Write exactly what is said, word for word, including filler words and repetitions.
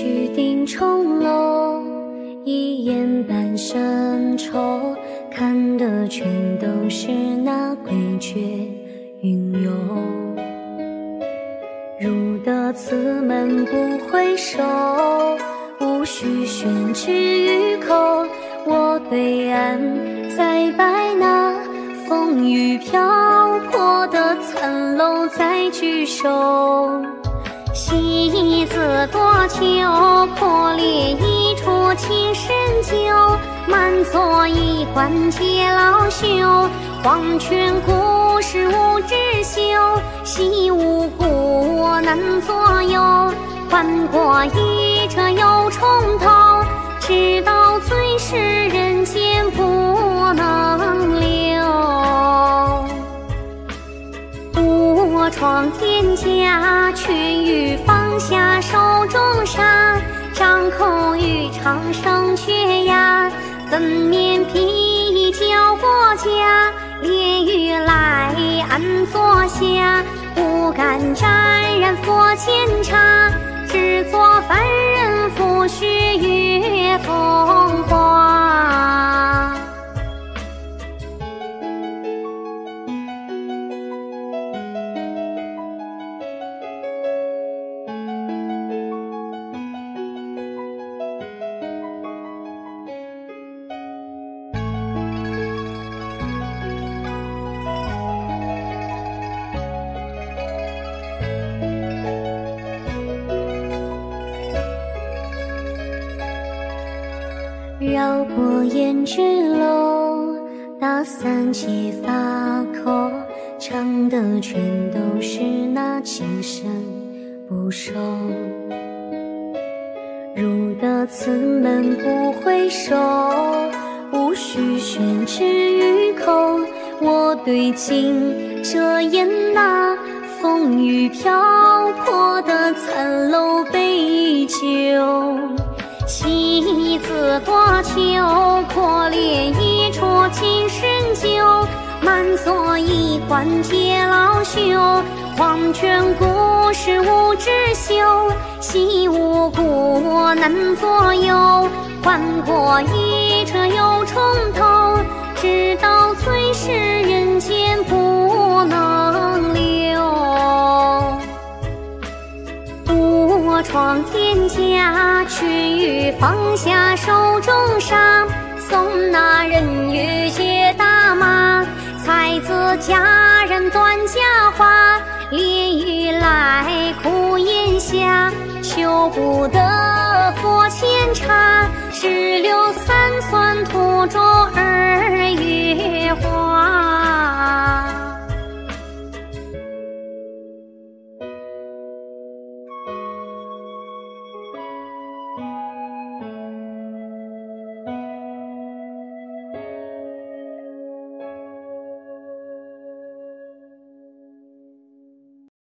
须定重楼，一眼半生愁，看的全都是那归绝云游。入得此门不回首，无需宣之于口。我对岸再摆那风雨漂泊的残楼再聚首。戏子多秋，破裂一出情深旧，满座一观皆老朽。黄泉故事无知休，戏无故难左右。换过一折又重头，直到最是人间不能留。我闯天涯，却欲放下手中沙，张口欲长声却哑，怎免披脚过家，烈雨来安坐下，不敢沾染佛前茶，只做凡人抚恤月风华。绕过胭脂楼，打散结发口，唱的全都是那情深不寿。入得此门不回首，无需宣之于口。我对镜遮掩那风雨漂泊的残楼杯酒。戏子多秋，破裂一出情深旧，满座一观皆老朽。黄泉故事无知休，戏无故难左右。换过一折又重头，直到最是人间不能留。我闯天涯，却欲放下手中沙，送那人欲结大马，才子佳人断佳话，烈雨来苦咽下，求不得佛前茶，只留三寸途中二月花。